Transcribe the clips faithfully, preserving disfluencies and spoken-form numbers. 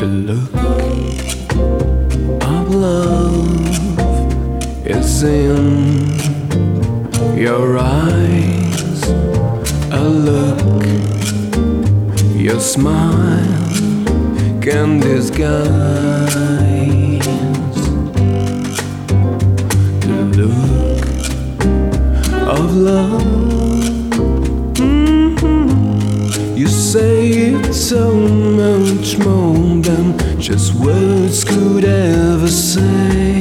The look of love is in your eyes. A look your smile can disguise. The look of love, mm-hmm. You say it's so much more than just words could ever say.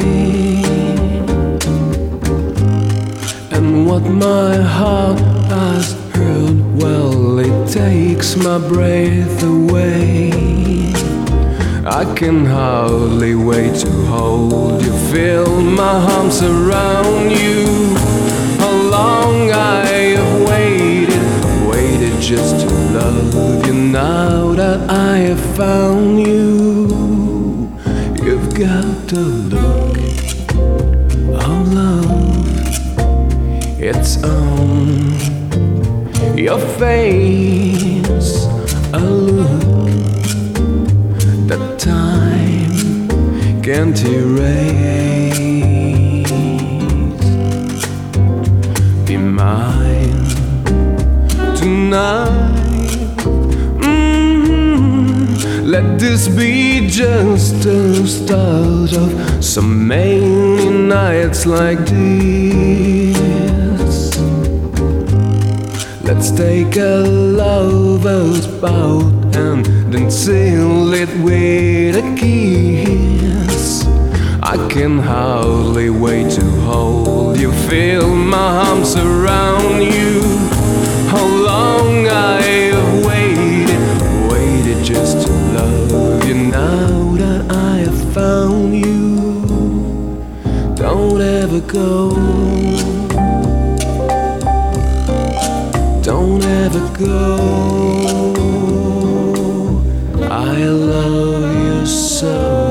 And what my heart has heard, well, it takes my breath away. I can hardly wait to hold you, feel my arms around you. How long I have waited, waited just to love you. Now that I have found you, you've got the look of love. It's on your face, a look that time can't erase. Be mine tonight, mm-hmm. Let this be just the start of some many nights like this. Let's take a lover's bout and then seal it with a kiss. I can hardly wait to hold you, feel my arms around you. How long I have waited, waited just to love you. Now that I have found you, don't ever go. Don't ever go. I love you so.